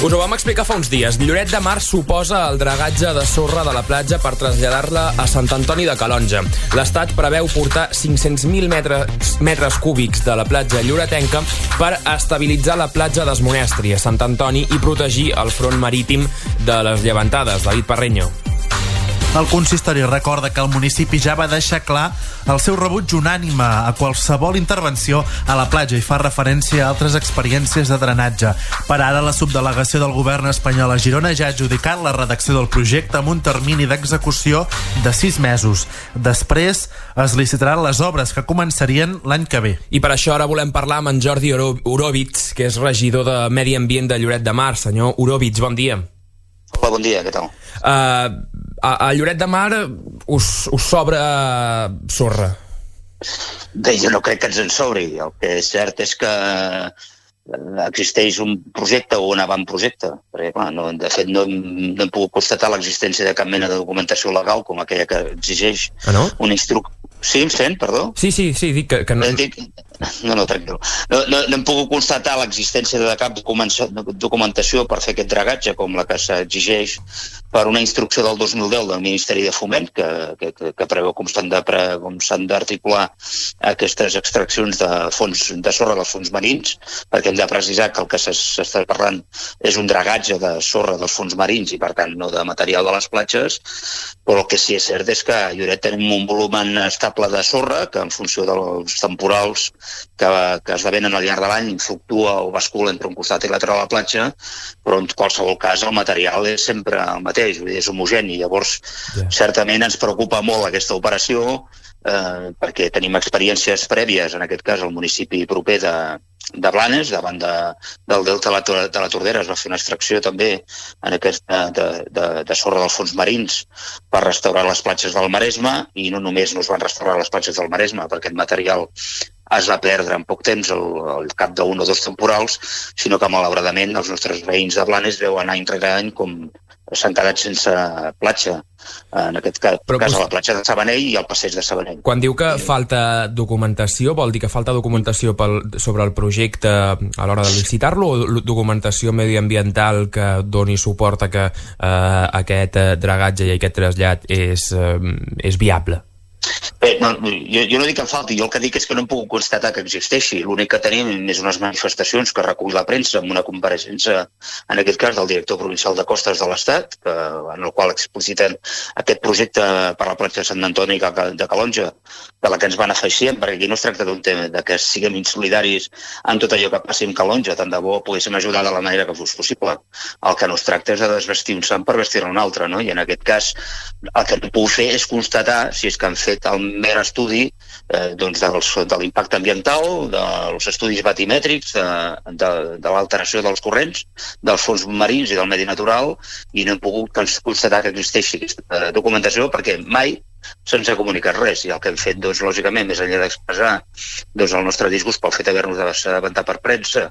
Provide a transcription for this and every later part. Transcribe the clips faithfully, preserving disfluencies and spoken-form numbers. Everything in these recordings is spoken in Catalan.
Us ho vam explicar fa uns dies. Lloret de Mar suposa el dragatge de sorra de la platja per traslladar-la a Sant Antoni de Calonge. L'Estat preveu portar cinc-cents mil metres, metres cúbics de la platja lloretenca per estabilitzar la platja d'Esmonestri, a Sant Antoni, i protegir el front marítim de les llevantades. David Parreño. El consistori recorda que el municipi ja va deixar clar el seu rebuig unànime a qualsevol intervenció a la platja i fa referència a altres experiències de drenatge. Per ara, la subdelegació del govern espanyol a Girona ja ha adjudicat la redacció del projecte amb un termini d'execució de sis mesos. Després es licitaran les obres, que començarien l'any que ve. I per això ara volem parlar amb en Jordi Orovitz, que és regidor de Medi Ambient de Lloret de Mar. Senyor Orovitz, bon dia. Hola, bon dia, què tal? Uh, a, a Lloret de Mar us, us sobra sorra? Bé, jo no crec que ens en sobri. El que és cert és que existeix un projecte o un avantprojecte. Perquè, clar, no, de fet, no hem, no hem pogut constatar l'existència de cap mena de documentació legal com aquella que exigeix ah, no? una instrucció. Sí, em sent, perdó? Sí, sí, sí, dic que... que no... Dic... No, no, tranquil. No, no, no hem pogut constatar l'existència de cap documentació per fer aquest dragatge com la que s'exigeix per una instrucció del dos mil deu del Ministeri de Foment que, que, que preveu com s'han de, com s'han d'articular aquestes extraccions de fons de sorra dels fons marins, perquè hem de precisar que el que s'està parlant és un dragatge de sorra dels fons marins i per tant no de material de les platges, però el que sí és cert és que a Lloret tenim un volum estable de sorra que en funció dels temporals que, que esdevenen al llarg de l'any fluctua o bascula entre un costat i l'altre de la platja, però en qualsevol cas el material és sempre el mateix, vull dir, és homogeni. Llavors, yeah. certament ens preocupa molt aquesta operació eh, perquè tenim experiències prèvies, en aquest cas al municipi proper de, de Blanes, davant de, del delta de la, de la Tordera es va fer una extracció també en aquesta, de, de, de sorra dels fons marins per restaurar les platges del Maresme, i no només no es van restaurar les platges del Maresme perquè aquest material es va perdre en poc temps al, al cap d'un o dos temporals, sinó que malauradament els nostres veïns de Blanes veuen any rere any com s'han quedat sense platja, en aquest cas, Però, cas a la platja de Sabanell i al passeig de Sabanell. Quan diu que falta documentació, vol dir que falta documentació pel, sobre el projecte a l'hora de licitar-lo, o documentació mediambiental que doni suport a que eh, aquest dragatge i aquest trasllat és, eh, és viable? Bé, no, jo, jo no dic que en falti, jo el que dic és que no hem pogut constatar que existeixi. L'únic que tenim és unes manifestacions que recull la premsa amb una compareixença, en aquest cas, del director provincial de Costes de l'Estat, que, en el qual expliciten aquest projecte per la platja de Sant Antoni de Calonge, de la que ens beneficiem, perquè aquí no es tracta d'un tema de que siguem insolidaris en tot allò que passi amb Calonge, tant de bo poguéssim ajudar de la manera que fos possible. El que no es tracta és de desvestir un sant per vestir un altre, no? I en aquest cas el que hem pogut fer és constatar si és que han fet el mer estudi eh, doncs dels, de l'impacte ambiental, dels estudis batimètrics, de, de, de l'alteració dels corrents, dels fons marins i del medi natural, i no hem pogut constatar que existeixi aquesta documentació perquè mai se'ns ha comunicat res, i el que hem fet, doncs, lògicament, més enllà d'expressar doncs, el nostre disgust pel fet d'haver-nos d'avançar per premsa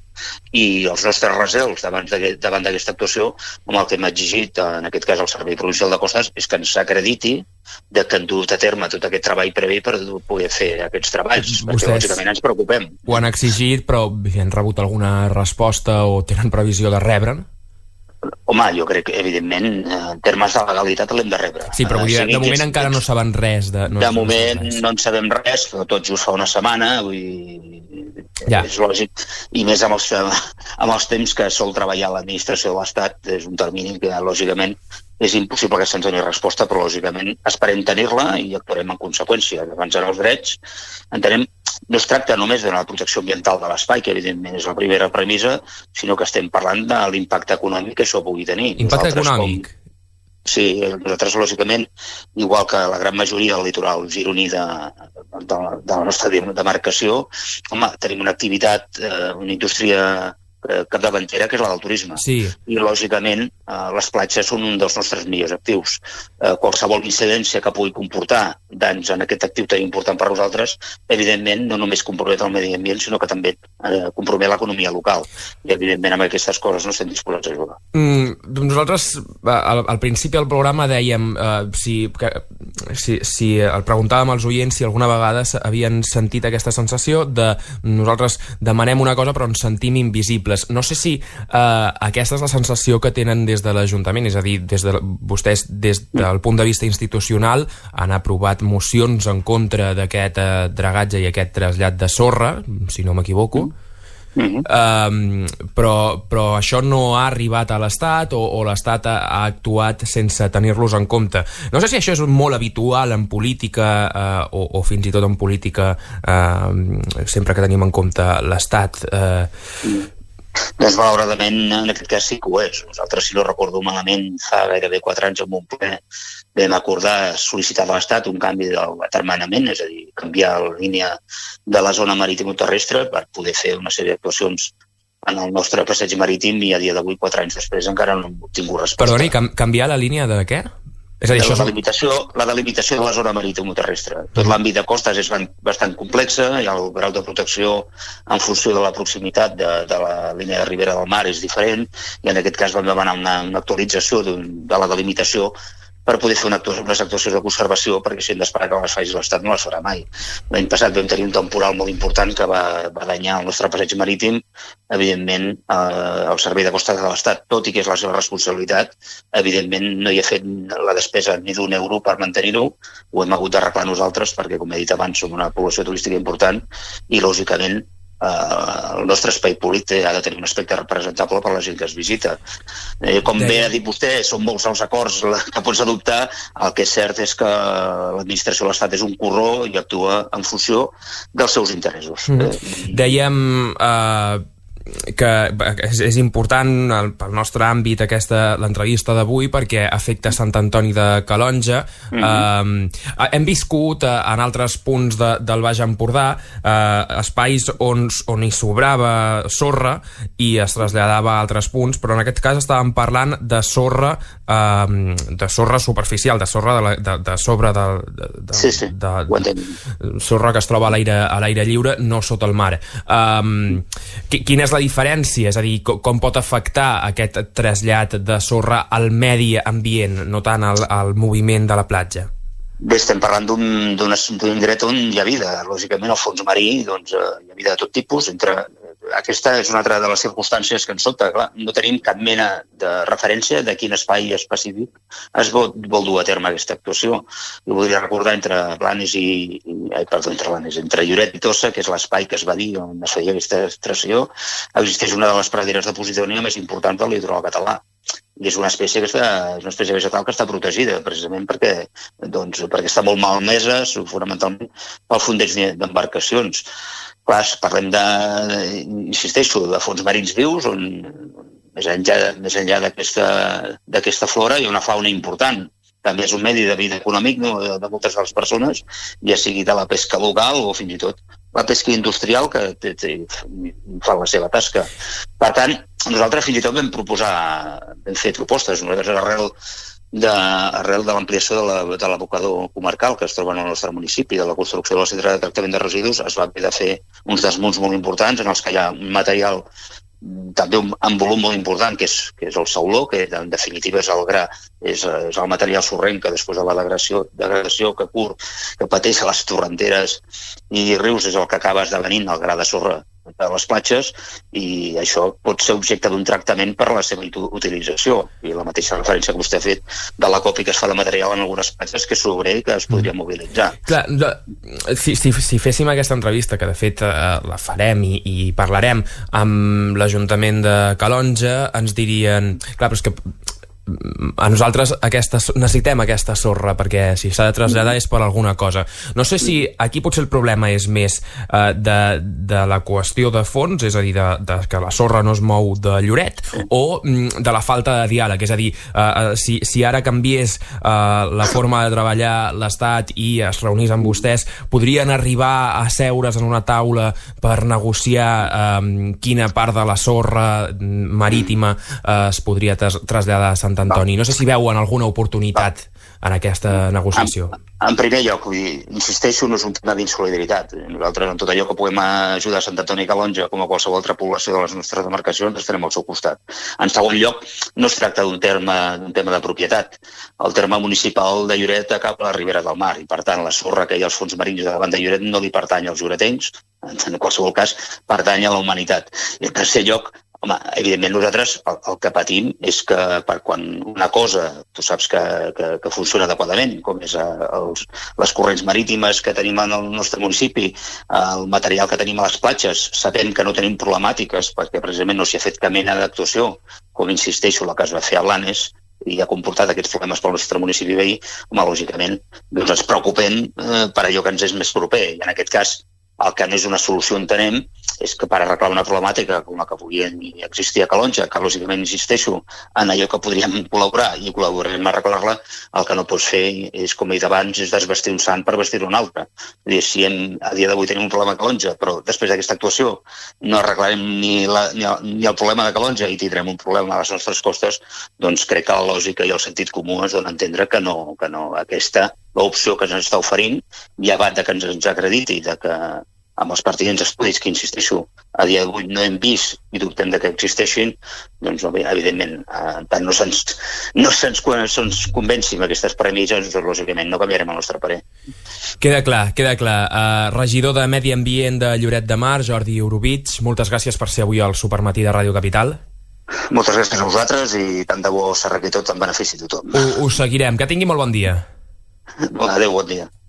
i els nostres recels davant d'aquesta actuació, com el que hem exigit, en aquest cas, al Servei Provincial de Costes, és que ens acrediti de que han dut a terme tot aquest treball previ per poder fer aquests treballs, Vostès perquè lògicament ens preocupem. Ho han exigit, però han rebut alguna resposta o tenen previsió de rebre'n? Home, jo crec que, evidentment, en termes de legalitat l'hem de rebre. Sí, però vull dir, de moment encara no saben res. De, no de moment no en sabem res, però tot just fa una setmana, vull dir, ja. És lògic, i més amb els, amb els temps que sol treballar l'administració de l'Estat, és un termini que, lògicament, és impossible que se'ns doni resposta, però, lògicament, esperem tenir-la i actuarem en conseqüència. Defensar els drets, entenem, no es tracta només de la protecció ambiental de l'espai, que evidentment és la primera premissa, sinó que estem parlant de l'impacte econòmic que això pugui tenir. Impacte nosaltres, econòmic? Com... Sí, nosaltres, lògicament, igual que la gran majoria del litoral gironí de, de, de la nostra demarcació, home, tenim una activitat, eh, una indústria capdavantera, que és la del turisme. Sí. I, lògicament, eh, les platges són un dels nostres millors actius. Eh, qualsevol incidència que pugui comportar danys en aquest actiu tan important per nosaltres, evidentment, no només compromet el medi ambient, sinó que també eh, compromet l'economia local. I, evidentment, amb aquestes coses no estem disposats a jugar. Mm, nosaltres, al, al principi del programa dèiem, eh, si, que, si, si el preguntàvem als oients si alguna vegada havien sentit aquesta sensació de nosaltres demanem una cosa però ens sentim invisibles. No sé si eh, aquesta és la sensació que tenen des de l'Ajuntament, és a dir, des de, vostès des del punt de vista institucional han aprovat mocions en contra d'aquest eh, dragatge i aquest trasllat de sorra, si no m'equivoco. Mm-hmm. um, però, però això no ha arribat a l'Estat o, o l'Estat ha, ha actuat sense tenir-los en compte. No sé si això és molt habitual en política uh, o, o fins i tot en política uh, sempre que tenim en compte l'Estat. Uh... Mm. Doncs malauradament en aquest cas sí que ho és. Nosaltres, si no recordo malament, fa gairebé quatre anys en un ple vam acordar sol·licitar a l'Estat un canvi del determinament, és a dir, canviar la línia de la zona marítim-terrestre per poder fer una sèrie d'actuacions en el nostre passeig marítim i a dia d'avui, quatre anys després, encara no hem obtingut resposta. Perdoni, cam canviar la línia de què? És a dir, la, això delimitació, la delimitació de la zona marítim-terrestre. Tot l'àmbit de costes és bastant complex, i el grau de protecció en funció de la proximitat de, de la línia de ribera del mar és diferent, i en aquest cas vam demanar una, una actualització de, de la delimitació per poder fer una actuació, unes actuacions de conservació, perquè si hem d'esperar que les faci l'Estat no les farà mai. L'any passat vam tenir un temporal molt important que va, va danyar el nostre passeig marítim, evidentment eh, el servei de costes de l'Estat, tot i que és la seva responsabilitat, evidentment no hi ha fet la despesa ni d'un euro per mantenir-ho, ho hem hagut d'arreglar nosaltres perquè, com he dit abans, som una població turística important i, lògicament, Uh, el nostre espai públic ha de tenir un aspecte representable per a la gent que es visita. Eh, com bé ha dit vostè, són molts els acords que pots adoptar. El que és cert és que l'administració de l'Estat és un corró i actua en funció dels seus interessos. Mm. Eh, Dèiem eh, que és, és important el, pel nostre àmbit aquesta l'entrevista d'avui perquè afecta Sant Antoni de Calonge. Mm-hmm. eh, hem viscut eh, en altres punts de, del Baix Empordà eh, espais on, on hi sobrava sorra i es traslladava a altres punts, però en aquest cas estàvem parlant de sorra eh, de sorra superficial, de sorra de, la, de, de sobre de, de, de, sí, sí. de, de sorra que es troba a l'aire a l'aire lliure, no sota el mar. eh, quina és la diferència? És a dir, com pot afectar aquest trasllat de sorra al medi ambient, no tant al, al moviment de la platja? Bé, estem parlant d'un indret on hi ha vida. Lògicament, al fons marí doncs, hi ha vida de tot tipus. Entre... Aquesta és una altra de les circumstàncies que ens sobta. Clar, no tenim cap mena de referència de quin espai específic es vol, vol dur a terme aquesta actuació. Jo voldria recordar entre Blanes i... i ai, perdó, entre Blanes, entre Lloret i Tossa, que és l'espai que es va dir on es feia aquesta extracció, existeix una de les praderes de posidonia més importants del litoral català. I és una espècie, que està, és una espècie vegetal que està protegida, precisament perquè, doncs, perquè està molt malmesa, fonamentalment pel fondeig d'embarcacions. Clar, parlem de, insisteixo, de fons marins vius, on més enllà, més enllà d'aquesta flora hi ha una fauna important. També és un medi de vida econòmic, no, de, de moltes de les persones, ja sigui de la pesca local o fins i tot la pesca industrial que té, té, fa la seva tasca. Per tant, nosaltres fins i tot vam proposar, vam fer propostes, nosaltres arrel de, arrel de l'ampliació de l'abocador comarcal que es troba en el nostre municipi, de la construcció de la central de tractament de residus, es va haver de fer uns desmunts molt importants en els que hi ha un material també en volum molt important, que és, que és el sauló, que en definitiva és el gra, és, és el material sorrenc que després de la degradació, degradació que cur, que pateix a les torrenteres i rius, és el que acaba esdevenint el gra de sorra de les platges, i això pot ser objecte d'un tractament per la seva utilització. I la mateixa referència que vostè ha fet de la còpia que es fa de material en algunes platges, que és sobre i que es podria mobilitzar. Clar, si, si, si féssim aquesta entrevista, que de fet eh, la farem i, i parlarem amb l'Ajuntament de Calonge, ens dirien... Clar, però és que a nosaltres aquesta, necessitem aquesta sorra perquè si s'ha de traslladar és per alguna cosa. No sé si aquí potser el problema és més eh, de, de la qüestió de fons, és a dir, de, de que la sorra no es mou de Lloret, o mm, de la falta de diàleg, és a dir, eh, si, si ara canviés eh, la forma de treballar l'Estat i es reunís amb vostès, podrien arribar a seure's en una taula per negociar eh, quina part de la sorra marítima eh, es podria traslladar a Sant Sant Antoni. No sé si veuen alguna oportunitat en aquesta negociació. En, en primer lloc, vull dir, insisteixo, no és un tema d'insolidaritat. Nosaltres, en tot allò que puguem ajudar a Sant Antoni i Calonge, com a qualsevol altra població de les nostres demarcacions, estarem al seu costat. En segon lloc, no es tracta d'un terme, d'un tema de propietat. El terme municipal de Lloret acaba a la Ribera del Mar, i per tant la sorra que hi ha als fons marins de davant de Lloret no li pertany als lloretencs, en qualsevol cas pertany a la humanitat. I en tercer lloc, home, evidentment nosaltres el, el que patim és que per quan una cosa, tu saps que, que, que funciona adequadament, com és els, les corrents marítimes que tenim en el nostre municipi, el material que tenim a les platges, sabent que no tenim problemàtiques perquè precisament no s'hi ha fet cap mena d'actuació, com insisteixo, la que es va fer a Blanes, i ha comportat aquests problemes pel nostre municipi veí, home, lògicament, doncs ens preocupem eh, per allò que ens és més proper, i en aquest cas el que no és una solució, entenem, és que per arreglar una problemàtica com la que podia existir a Calonge, que lògicament insisteixo en allò que podríem col·laborar i col·laborarem a arreglar-la, el que no pots fer és, com he dit abans, és desvestir un sant per vestir un altre. És dir, si hem, a dia d'avui tenim un problema a Calonge, però després d'aquesta actuació no arreglarem ni, la, ni, el, ni el problema de Calonge i tindrem un problema a les nostres costes, doncs crec que la lògica i el sentit comú es dona a entendre que no, que no aquesta l'opció que ens està oferint, llevat de que ens, ens acrediti, de que amb els pertinents estudis que, insisteixo, a dia d'avui no hem vist i dubtem de que existeixin, doncs, evidentment, eh, tant no se'ns no se'ns se'ns convenci amb aquestes premisses, doncs, lògicament, no canviarem el nostre parer. Queda clar, queda clar. Uh, regidor de Medi Ambient de Lloret de Mar, Jordi Orobitg, moltes gràcies per ser avui al Supermatí de Ràdio Capital. Moltes gràcies a vosaltres i tant de bo s'arregli tot en benefici de tothom. Ho, ho seguirem. Que tingui molt bon dia. Adéu, bon dia.